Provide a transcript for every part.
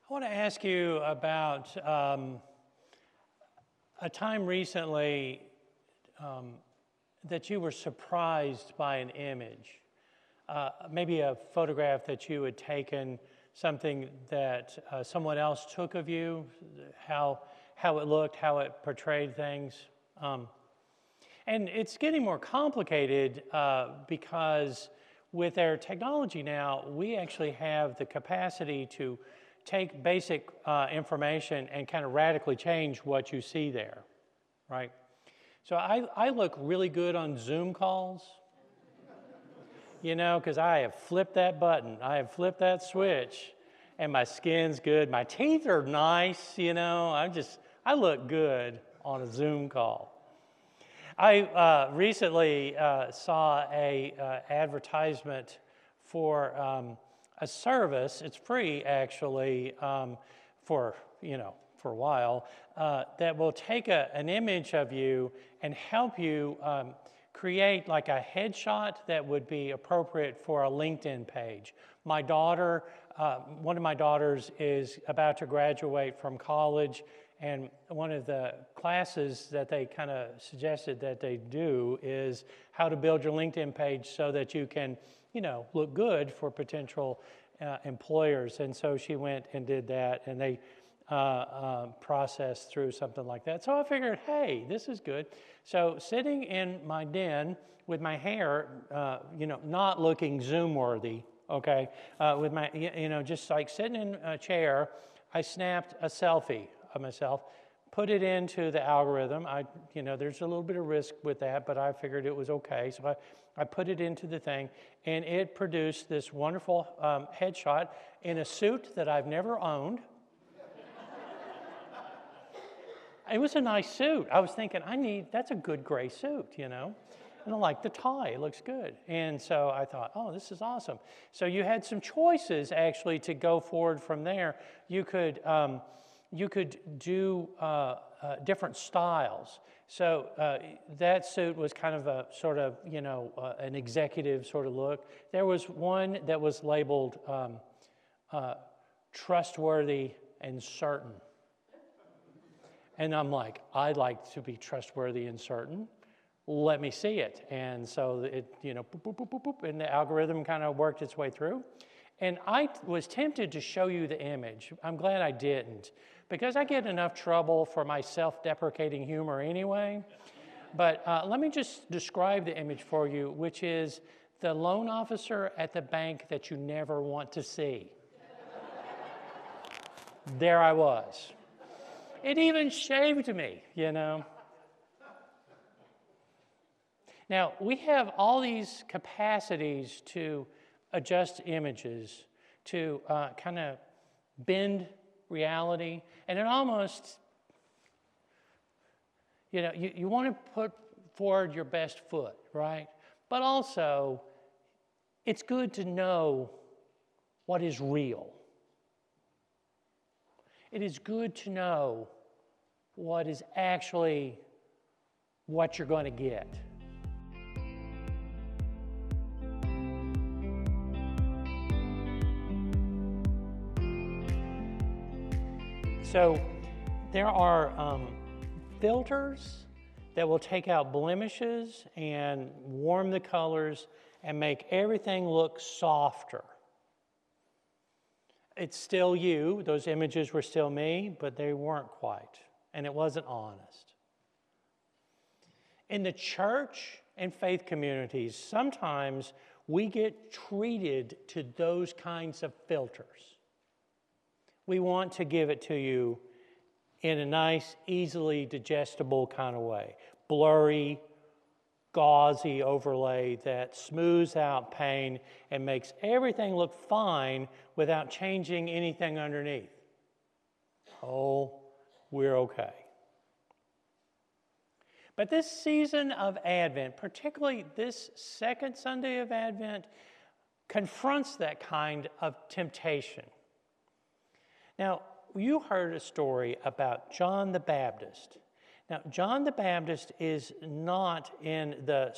I want to ask you about a time recently that you were surprised by an image, maybe a photograph that you had taken, something that someone else took of you, how it looked, how it portrayed things. And it's getting more complicated because with our technology now, we actually have the capacity to take basic information and kind of radically change what you see there, right? So I look really good on Zoom calls, because I have flipped that button, I have flipped that switch, and my skin's good. My teeth are nice, I look good on a Zoom call. I recently saw a advertisement for a service. It's free, actually, for a while, that will take an image of you and help you create like a headshot that would be appropriate for a LinkedIn page. My daughter, one of my daughters is about to graduate from college, and one of the classes that they kind of suggested that they do is how to build your LinkedIn page so that you can, look good for potential employers. And so she went and did that, and they processed through something like that. So I figured, hey, this is good. So sitting in my den with my hair, not looking Zoom-worthy, okay, with my, just like sitting in a chair, I snapped a selfie of myself, put it into the algorithm. There's a little bit of risk with that, but I figured it was okay. So I put it into the thing, and it produced this wonderful headshot in a suit that I've never owned. It was a nice suit. I was thinking, that's a good gray suit, And I like the tie, it looks good. And so I thought, oh, this is awesome. So you had some choices, actually, to go forward from there. You could do different styles. So that suit was kind of a sort of, an executive sort of look. There was one that was labeled trustworthy and certain. And I'm like, I'd like to be trustworthy and certain. Let me see it. And so it, boop, boop, boop, boop, boop, and the algorithm kind of worked its way through. And I was tempted to show you the image. I'm glad I didn't, because I get enough trouble for my self-deprecating humor anyway. But let me just describe the image for you, which is the loan officer at the bank that you never want to see. There I was. It even shaved me, Now, we have all these capacities to adjust images, to kind of bend reality, and it almost, you want to put forward your best foot, right? But also, it's good to know what is real. It is good to know what is actually what you're going to get. So there are filters that will take out blemishes and warm the colors and make everything look softer. It's still you. Those images were still me, but they weren't quite, and it wasn't honest. In the church and faith communities, sometimes we get treated to those kinds of filters. We want to give it to you in a nice, easily digestible kind of way. Blurry, gauzy overlay that smooths out pain and makes everything look fine without changing anything underneath. Oh, we're okay. But this season of Advent, particularly this second Sunday of Advent, confronts that kind of temptation. Now, you heard a story about John the Baptist. Now, John the Baptist is not in the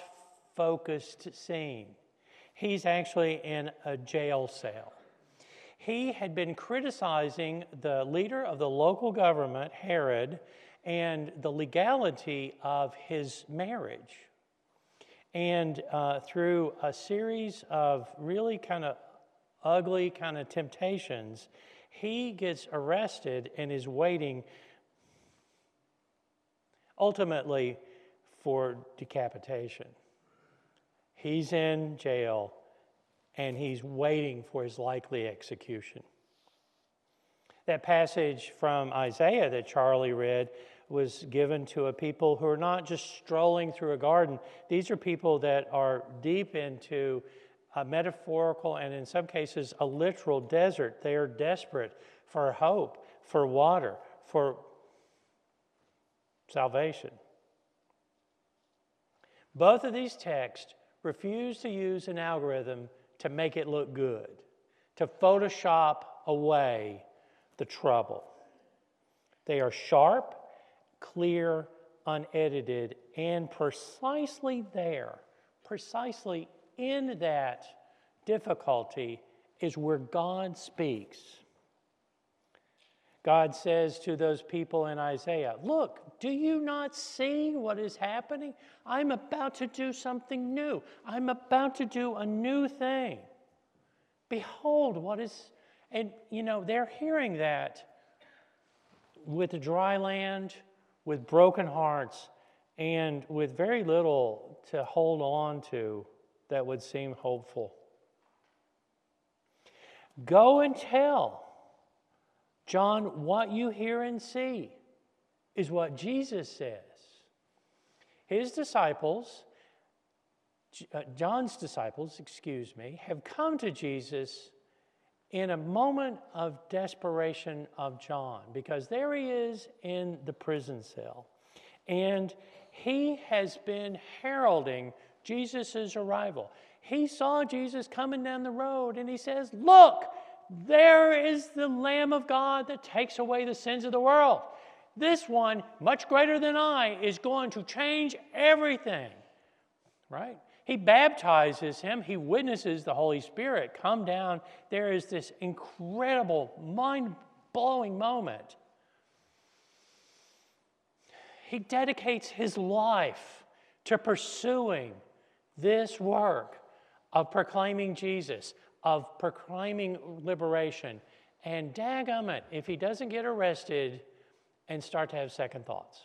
soft-focused scene. He's actually in a jail cell. He had been criticizing the leader of the local government, Herod, and the legality of his marriage. And through a series of really kind of ugly kind of temptations, he gets arrested and is waiting ultimately for decapitation. He's in jail and he's waiting for his likely execution. That passage from Isaiah that Charlie read was given to a people who are not just strolling through a garden. These are people that are deep into a metaphorical and in some cases a literal desert. They are desperate for hope, for water, for salvation. Both of these texts refuse to use an algorithm to make it look good, to Photoshop away the trouble. They are sharp, clear, unedited, and precisely there, precisely in that difficulty is where God speaks. God says to those people in Isaiah, look, do you not see what is happening? I'm about to do something new. I'm about to do a new thing. Behold, what is... And, they're hearing that with the dry land, with broken hearts, and with very little to hold on to that would seem hopeful. Go and tell John what you hear and see is what Jesus says. His disciples, John's disciples, have come to Jesus in a moment of desperation of John, because there he is in the prison cell. And he has been heralding Jesus' arrival. He saw Jesus coming down the road, and he says, look, there is the Lamb of God that takes away the sins of the world. This one, much greater than I, is going to change everything. Right? He baptizes him. He witnesses the Holy Spirit come down. There is this incredible, mind-blowing moment. He dedicates his life to pursuing this work of proclaiming Jesus, of proclaiming liberation. And dadgummit, if he doesn't get arrested and start to have second thoughts.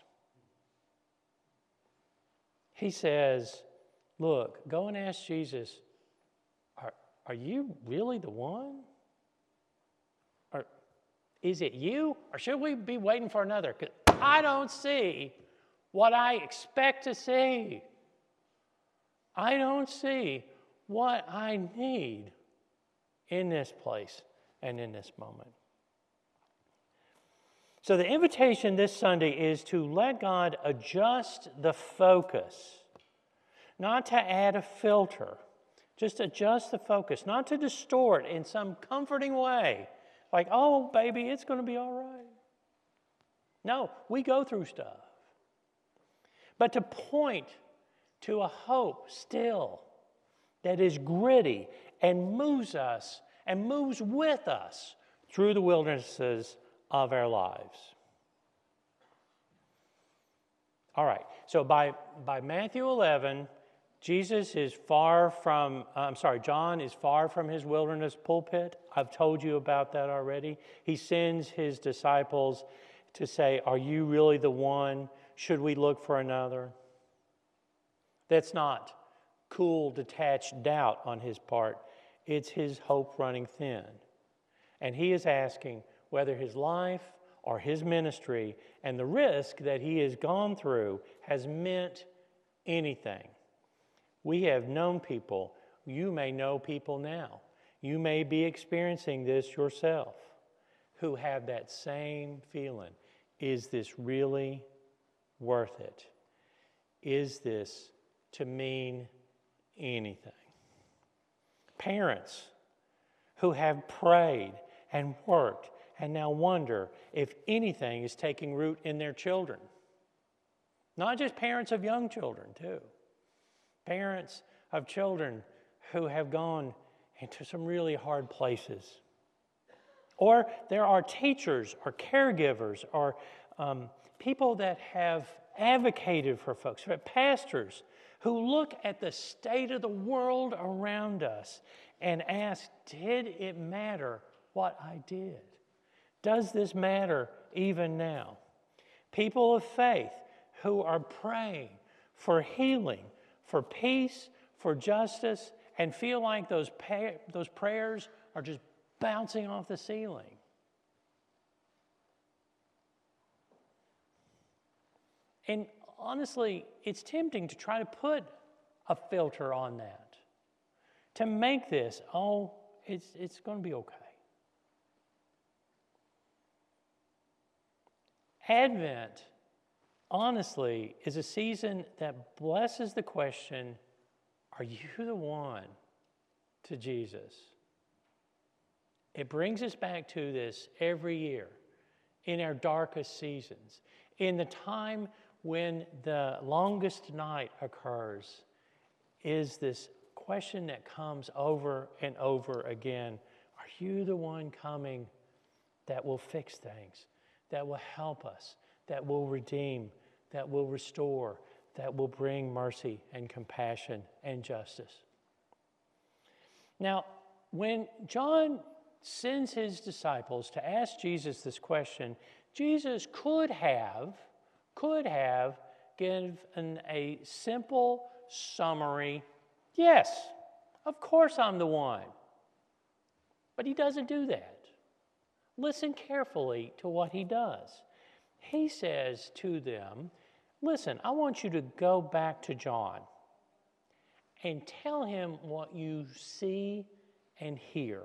He says, look, go and ask Jesus, are you really the one? Or is it you? Or should we be waiting for another? Because I don't see what I expect to see. I don't see what I need in this place and in this moment. So the invitation this Sunday is to let God adjust the focus. Not to add a filter, just adjust the focus, not to distort in some comforting way, like, oh, baby, it's going to be all right. No, we go through stuff. But to point to a hope still that is gritty and moves us and moves with us through the wildernesses of our lives. All right, so by Matthew 11, John is far from his wilderness pulpit. I've told you about that already. He sends his disciples to say, are you really the one? Should we look for another? That's not cool, detached doubt on his part. It's his hope running thin. And he is asking whether his life or his ministry and the risk that he has gone through has meant anything. We have known people. You may know people now. You may be experiencing this yourself who have that same feeling. Is this really worth it? Is this to mean anything? Parents who have prayed and worked and now wonder if anything is taking root in their children. Not just parents of young children, too. Parents of children who have gone into some really hard places. Or there are teachers or caregivers or people that have advocated for folks, pastors who look at the state of the world around us and ask, did it matter what I did? Does this matter even now? People of faith who are praying for healing, for peace, for justice, and feel like those prayers are just bouncing off the ceiling. And honestly, it's tempting to try to put a filter on that, to make this, it's going to be okay. Advent, honestly, is a season that blesses the question, are you the one to Jesus? It brings us back to this every year in our darkest seasons, in the time when the longest night occurs, is this question that comes over and over again. Are you the one coming that will fix things, that will help us, that will redeem, that will restore, that will bring mercy and compassion and justice? Now, when John sends his disciples to ask Jesus this question, Jesus could have given a simple summary, yes, of course I'm the one. But he doesn't do that. Listen carefully to what he does. He says to them, listen, I want you to go back to John and tell him what you see and hear.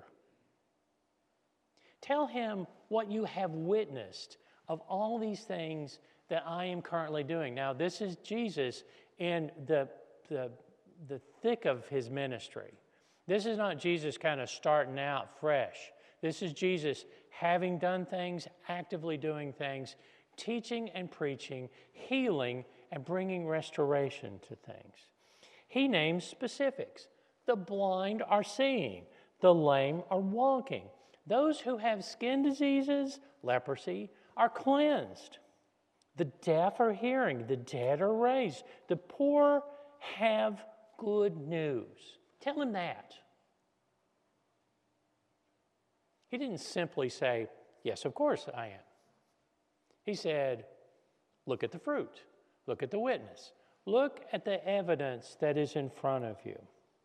Tell him what you have witnessed of all these things that I am currently doing. Now, this is Jesus in the thick of his ministry. This is not Jesus kind of starting out fresh. This is Jesus having done things, actively doing things, teaching and preaching, healing, and bringing restoration to things. He names specifics. The blind are seeing. The lame are walking. Those who have skin diseases, leprosy, are cleansed. The deaf are hearing. The dead are raised. The poor have good news. Tell him that. He didn't simply say, yes, of course I am. He said, look at the fruit. Look at the witness. Look at the evidence that is in front of you.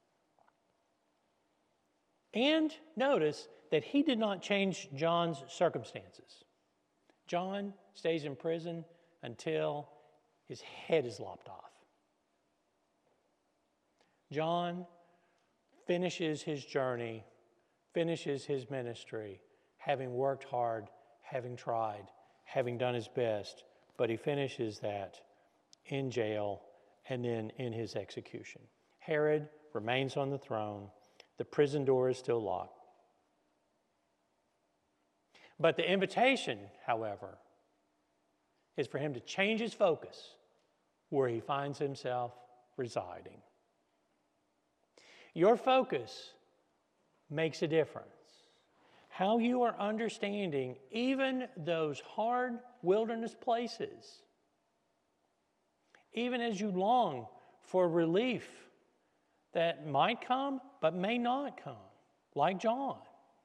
And notice that he did not change John's circumstances. John stays in prison until his head is lopped off. John finishes his journey, finishes his ministry, having worked hard, having tried, having done his best, but he finishes that in jail and then in his execution. Herod remains on the throne. The prison door is still locked. But the invitation, however, is for him to change his focus where he finds himself residing. Your focus makes a difference. How you are understanding even those hard wilderness places, even as you long for relief that might come but may not come, like John.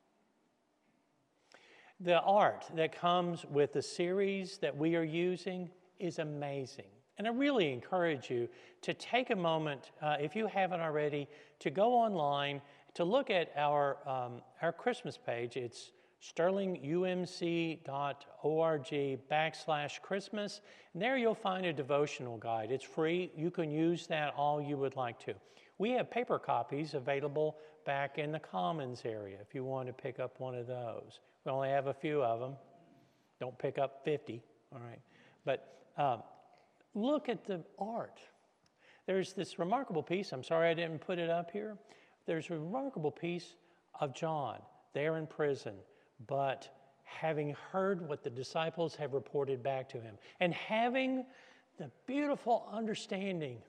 The art that comes with the series that we are using is amazing. And I really encourage you to take a moment, if you haven't already, to go online to look at our Christmas page. It's sterlingumc.org/Christmas. And there you'll find a devotional guide. It's free. You can use that all you would like to. We have paper copies available back in the Commons area if you want to pick up one of those. We only have a few of them. Don't pick up 50, all right? But look at the art. There's this remarkable piece. I'm sorry I didn't put it up here. There's a remarkable piece of John there in prison, but having heard what the disciples have reported back to him and having the beautiful understanding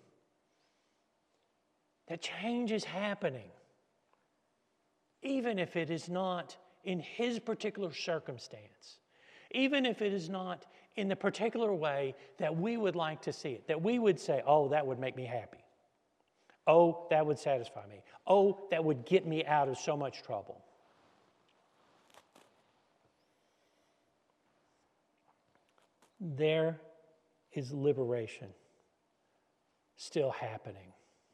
that change is happening, even if it is not in his particular circumstance, even if it is not in the particular way that we would like to see it, that we would say, oh, that would make me happy. Oh, that would satisfy me. Oh, that would get me out of so much trouble. There is liberation still happening.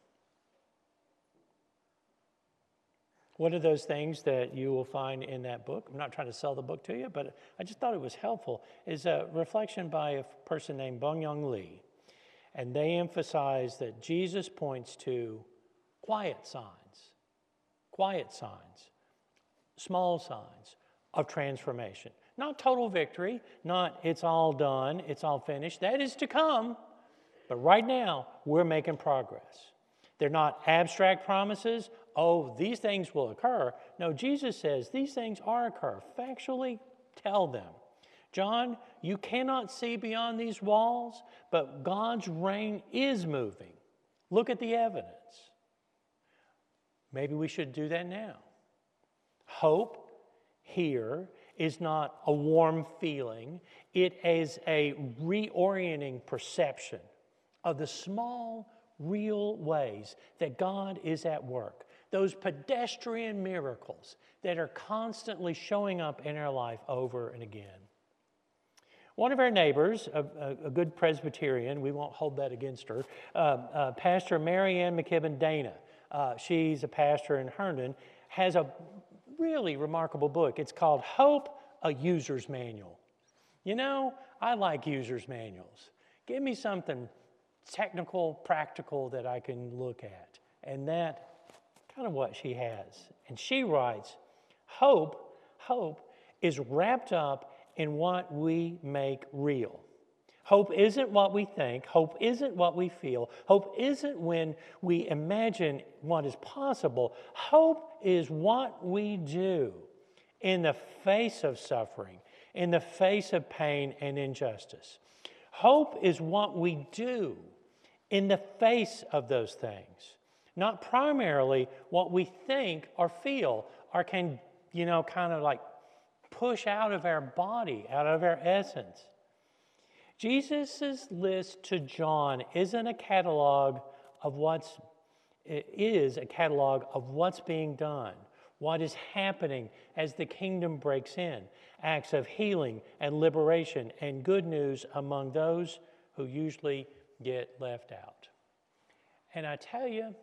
One of those things that you will find in that book, I'm not trying to sell the book to you, but I just thought it was helpful, is a reflection by a person named Bungyong Lee. And they emphasize that Jesus points to quiet signs, small signs of transformation. Not total victory, not it's all done, it's all finished. That is to come. But right now, we're making progress. They're not abstract promises. Oh, these things will occur. No, Jesus says these things are occur. Factually tell them. John, you cannot see beyond these walls, but God's reign is moving. Look at the evidence. Maybe we should do that now. Hope here is not a warm feeling. It is a reorienting perception of the small, real ways that God is at work. Those pedestrian miracles that are constantly showing up in our life over and again. One of our neighbors, a good Presbyterian, we won't hold that against her, Pastor Mary Ann McKibben Dana, she's a pastor in Herndon, has a really remarkable book. It's called Hope, a User's Manual. You know, I like user's manuals. Give me something technical, practical that I can look at. And that kind of what she has. And she writes, hope is wrapped up in what we make real. Hope isn't what we think. Hope isn't what we feel. Hope isn't when we imagine what is possible. Hope is what we do in the face of suffering, in the face of pain and injustice. Hope is what we do in the face of those things, not primarily what we think or feel or can, kind of like push out of our body, out of our essence. Jesus' list to John isn't a catalog of what's being done, what is happening as the kingdom breaks in, acts of healing and liberation and good news among those who usually get left out. And I tell you,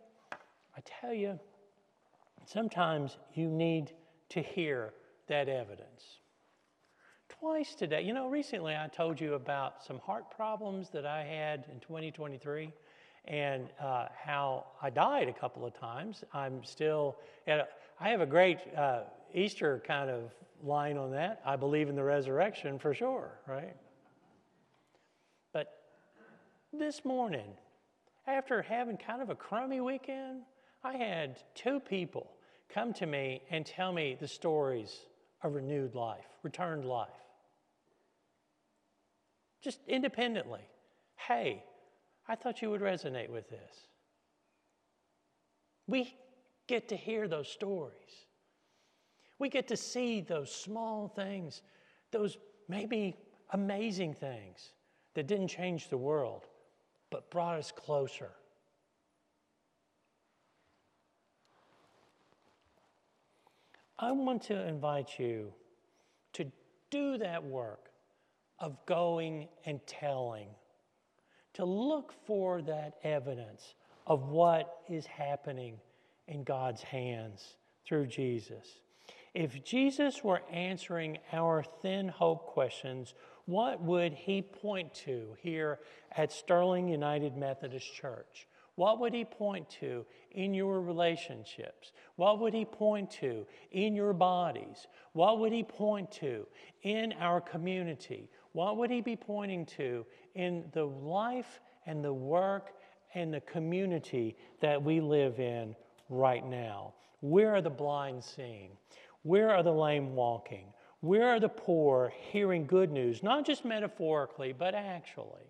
sometimes you need to hear that evidence. Twice today, recently I told you about some heart problems that I had in 2023 and how I died a couple of times. I have a great Easter kind of line on that. I believe in the resurrection for sure, right? But this morning, after having kind of a crummy weekend, I had two people come to me and tell me the stories of renewed life, returned life. Just independently. Hey, I thought you would resonate with this. We get to hear those stories. We get to see those small things, those maybe amazing things that didn't change the world, but brought us closer. I want to invite you to do that work of going and telling, to look for that evidence of what is happening in God's hands through Jesus. If Jesus were answering our thin hope questions, what would he point to here at Sterling United Methodist Church? What would he point to in your relationships? What would he point to in your bodies? What would he point to in our community? What would he be pointing to in the life and the work and the community that we live in right now? Where are the blind seeing? Where are the lame walking? Where are the poor hearing good news, not just metaphorically, but actually?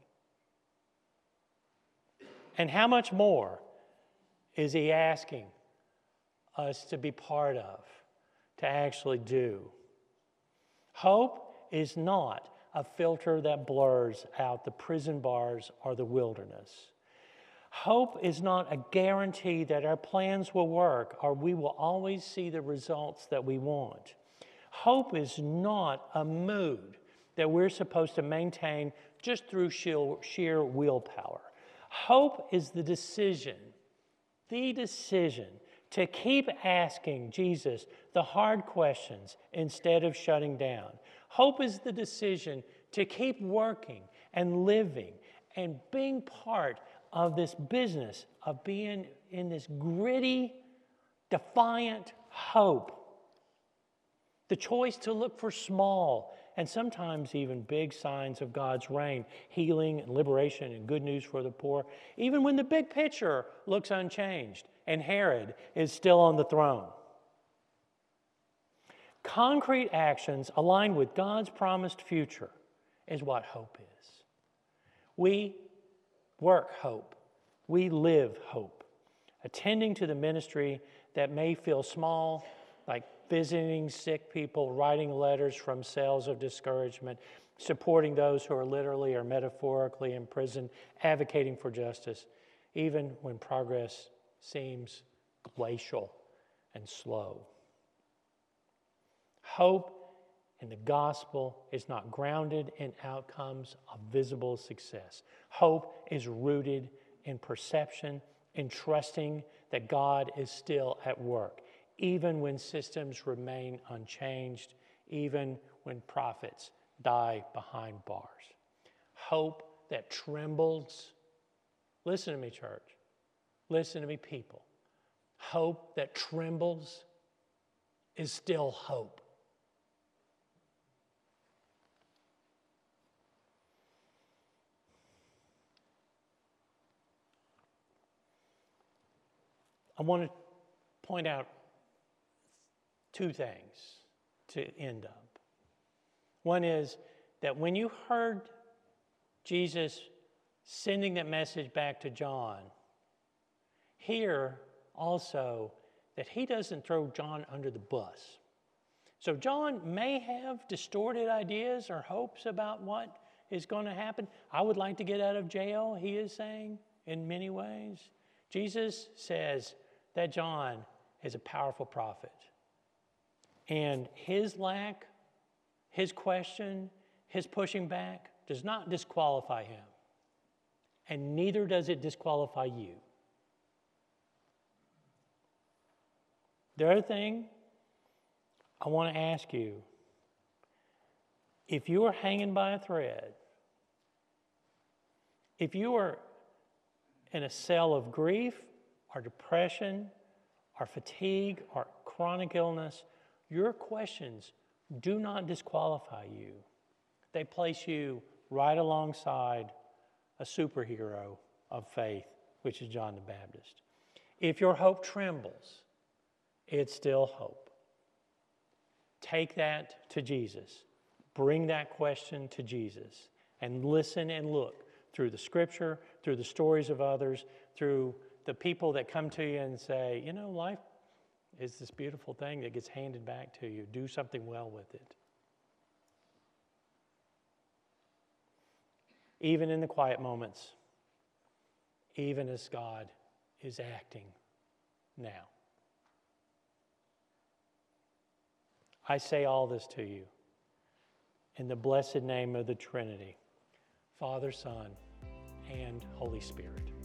And how much more is he asking us to be part of, to actually do. Hope is not a filter that blurs out the prison bars or the wilderness. Hope is not a guarantee that our plans will work or we will always see the results that we want. Hope is not a mood that we're supposed to maintain just through sheer willpower. Hope is the decision to keep asking Jesus the hard questions instead of shutting down. Hope is the decision to keep working and living and being part of this business of being in this gritty, defiant hope. The choice to look for small and sometimes even big signs of God's reign, healing and liberation and good news for the poor, even when the big picture looks unchanged and Herod is still on the throne. Concrete actions aligned with God's promised future is what hope is. We work hope. We live hope. Attending to the ministry that may feel small, like visiting sick people, writing letters from cells of discouragement, supporting those who are literally or metaphorically in prison, advocating for justice, even when progress seems glacial and slow. Hope in the gospel is not grounded in outcomes of visible success. Hope is rooted in perception, in trusting that God is still at work, even when systems remain unchanged, even when prophets die behind bars. Hope that trembles. Listen to me, church. Listen to me, people. Hope that trembles is still hope. I want to point out two things to end up. One is that when you heard Jesus sending that message back to John, hear also that he doesn't throw John under the bus. So John may have distorted ideas or hopes about what is going to happen. I would like to get out of jail, he is saying, in many ways. Jesus says that John is a powerful prophet. And his lack, his question, his pushing back does not disqualify him. And neither does it disqualify you. The other thing I want to ask you, if you are hanging by a thread, if you are in a cell of grief or depression or fatigue or chronic illness, your questions do not disqualify you. They place you right alongside a superhero of faith, which is John the Baptist. If your hope trembles, it's still hope. Take that to Jesus. Bring that question to Jesus and listen and look through the scripture, through the stories of others, through the people that come to you and say, you know, life is this beautiful thing that gets handed back to you. Do something well with it. Even in the quiet moments, even as God is acting now. I say all this to you in the blessed name of the Trinity, Father, Son, and Holy Spirit.